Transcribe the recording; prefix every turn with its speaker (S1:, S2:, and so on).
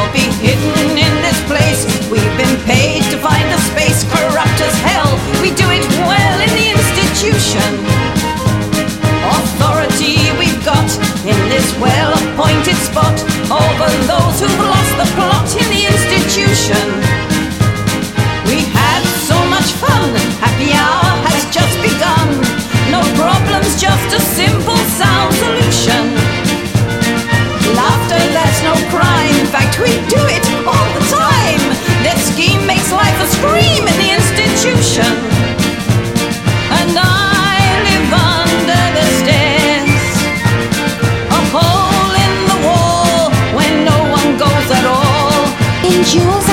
S1: be hidden in this place. We've been paid to find a space, corrupt as hell. We do it well in the institution. Authority we've got in this well-appointed spot over those who've lost the plot in the institution. We had so much fun, happy hour has just begun. No problems, just a simple sound solution. Laughter, that's no crime, in fact we do it all the time. Their scheme makes life a scream in the institution. And I live under the stairs, a hole in the wall where no one goes at all. In Jules